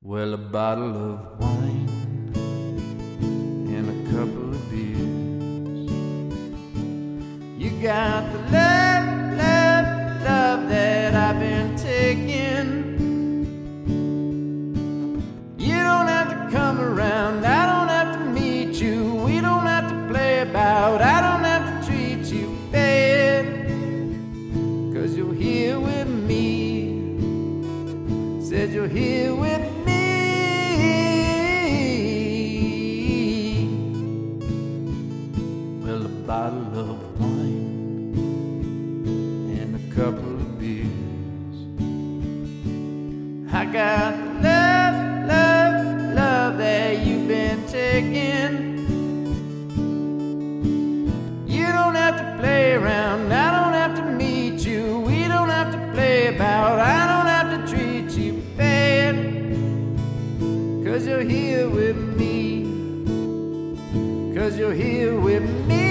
Well, a bottle of wine and a couple of beers. You got the love, love, love that I've been taking. You don't have to come around, I don't have to meet you. We don't have to play about, I don't have to treat you bad. 'Cause you're here with me. Said you're here with me. Well, a bottle of wine and a couple of beers. I got the love, love, love that you've been taking. You don't have to play around, I don't have to meet you. We don't have to play about, I don't have to treat you bad. 'Cause you're here with me. 'Cause you're here with me.